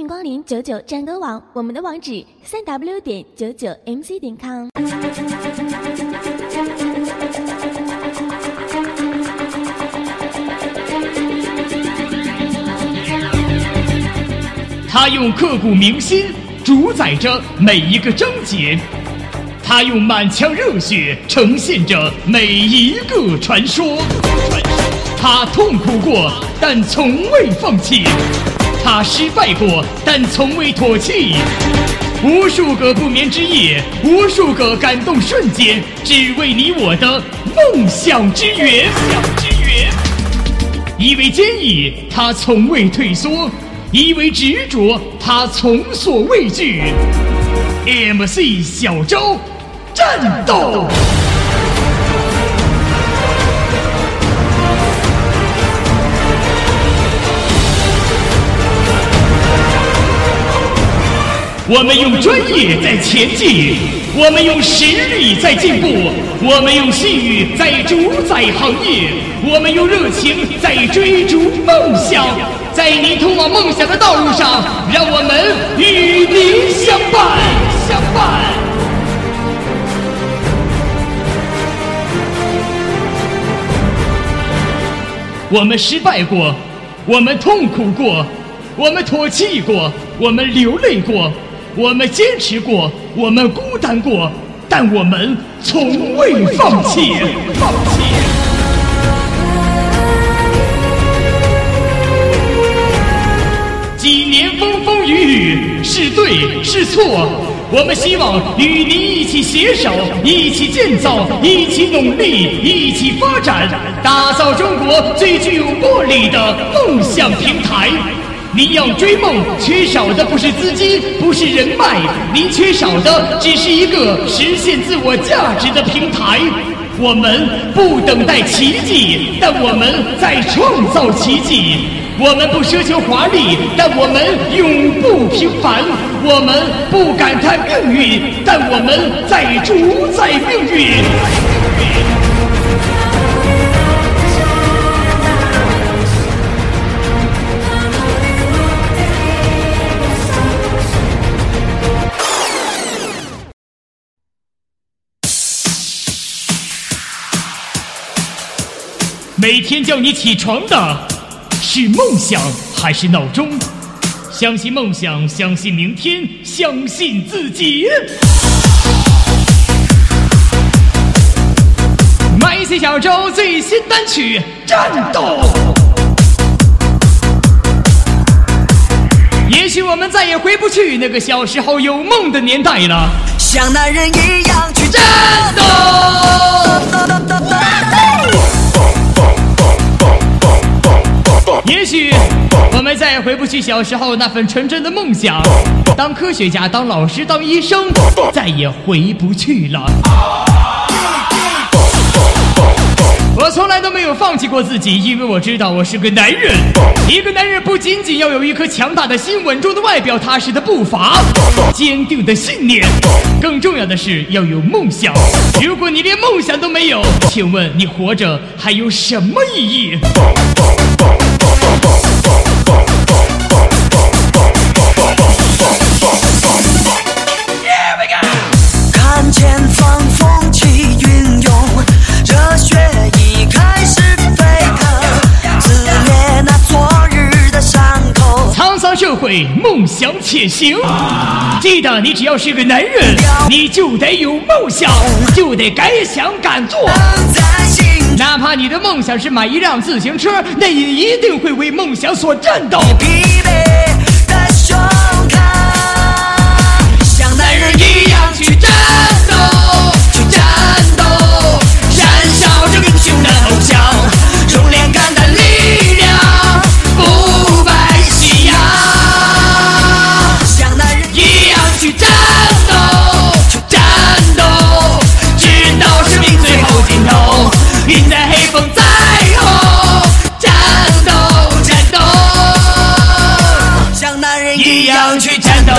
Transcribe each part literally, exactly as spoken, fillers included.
迎光临九九战歌网，我们的网址三 w 点九九 m c 点 com。 他用刻骨铭心主宰着每一个章节，他用满腔热血呈现着每一个传说。他痛苦过，但从未放弃；他失败过，但从未唾弃。无数个不眠之夜，无数个感动瞬间，只为你我的梦想之源。因为坚毅，他从未退缩；因为执着，他从所畏惧。M C 小昭，战斗！我们用专业在前进，我们用实力在进步，我们用信誉在主宰行业，我们用热情在追逐梦想。在你通往梦想的道路上，让我们与您相伴，相伴。我们失败过，我们痛苦过，我们唾弃过，我们流泪过。我们坚持过，我们孤单过，但我们从未放弃。放弃。几年风风雨雨，是对是错，我们希望与您一起携手，一起建造，一起努力，一起发展，打造中国最具有魄力的梦想平台。您要追梦，缺少的不是资金，不是人脉，您缺少的只是一个实现自我价值的平台。我们不等待奇迹，但我们在创造奇迹。我们不奢求华丽，但我们永不平凡。我们不感叹命运，但我们在主宰命运。每天叫你起床的是梦想还是闹钟？相信梦想，相信明天，相信自己。麦C小周最新单曲《战斗》。也许我们再也回不去那个小时候有梦的年代了， 像男人一样去战斗。 也许我们再也回不去小时候那份纯真的梦想，当科学家，当老师，当医生，再也回不去了。我从来都没有放弃过自己，因为我知道我是个男人。一个男人不仅仅要有一颗强大的心，稳重的外表，踏实的步伐，坚定的信念，更重要的是要有梦想。如果你连梦想都没有，请问你活着还有什么意义？ 看前方风起云涌，热血已开始沸腾，撕裂那昨日的伤口。 沧桑社会，梦想且行。记得，你只要是个男人，你就得有梦想，就得敢想敢做。哪怕你的梦想是买一辆自行车，那也一定会为梦想所战斗。 疲惫的胸膛，像男人一样去战斗，去战斗，燃烧着英雄的偶像，用脸肝的力量，不败信仰。像男人一样去战斗，去战斗，直到生命最后尽头。云在黑风在后，战斗战斗，像男人一样去战斗。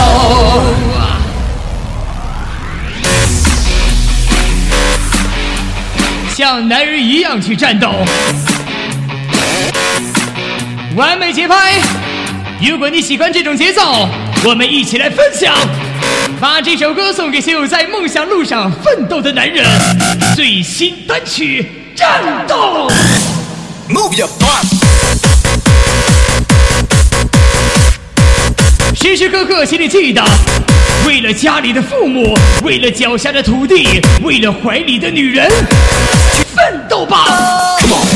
像男人一样去战斗。完美节拍， 如果你喜欢这种节奏，我们一起来分享，把这首歌送给所有在梦想路上奋斗的男人。最新单曲《战斗》 Move your butt。 时时刻刻心里记得，为了家里的父母，为了脚下的土地，为了怀里的女人，去奋斗吧 Come on。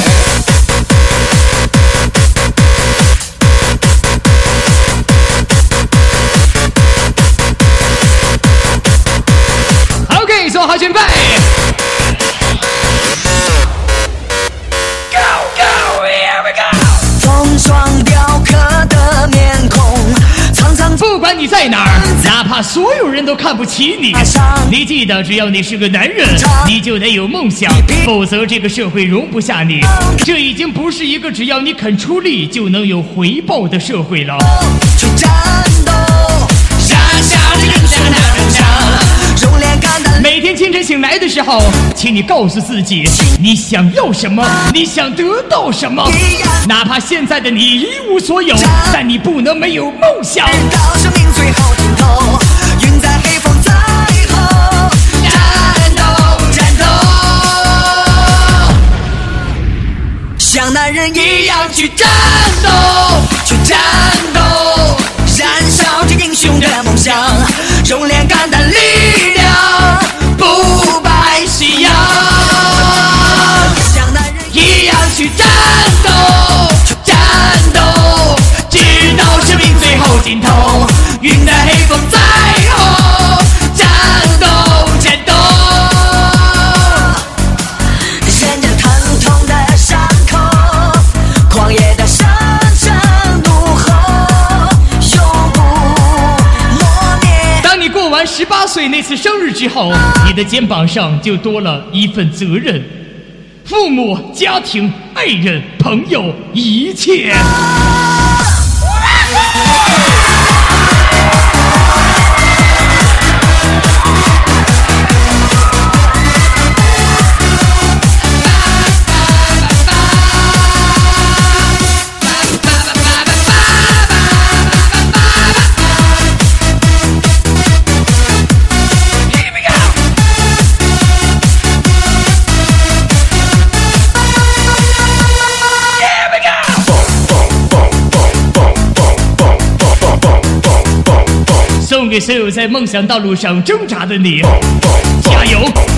OK， 做好准备。Go go here we go。 风霜雕刻的面孔，苍苍。 不管你在哪儿，哪怕所有人都看不起你，你记得，只要你是个男人，你就得有梦想，否则这个社会容不下你。这已经不是一个只要你肯出力就能有回报的社会了。 去战斗，燃烧着英雄的梦想，用脸肝胆。 每天清晨醒来的时候，请你告诉自己，你想要什么，你想得到什么。哪怕现在的你一无所有，但你不能没有梦想。 到生命最后尽头，云在黑风在后，战斗战斗，像男人一样去战斗，去战斗，燃烧着英雄的梦想，用脸肝胆力量，不败信仰，像男人一样去战斗，去战斗，直到生命最后尽头，云的黑风在后，战斗战斗，忍着疼痛的伤口，狂野的生生怒吼，永不磨灭。 当你过完十八岁那次生日之后，你的肩膀上就多了一份责任，父母、家庭、爱人、朋友，一切。送给所有在梦想道路上挣扎的你，加油！